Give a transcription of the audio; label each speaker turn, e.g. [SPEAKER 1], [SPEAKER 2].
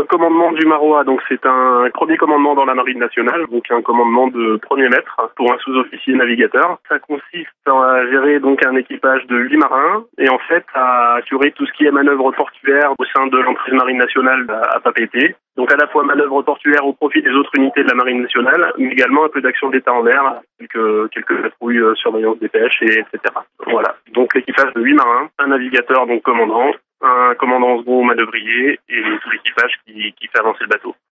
[SPEAKER 1] commandement du Marois, donc c'est un premier commandement dans la Marine nationale, donc un commandement de premier maître pour un sous-officier navigateur. Ça consiste à gérer donc un équipage de 8 marins et en fait à assurer tout ce qui est manœuvre portuaire au sein de l'emprise marine nationale à Papeete. Donc à la fois manœuvre portuaire au profit des autres unités de la Marine nationale, mais également un peu d'action d'État en mer, quelques patrouilles, surveillance des pêches, etc. Voilà. Donc l'équipage de 8 marins, un navigateur donc commandant, un commandant second manœuvrier et tout l'équipage qui fait avancer le bateau.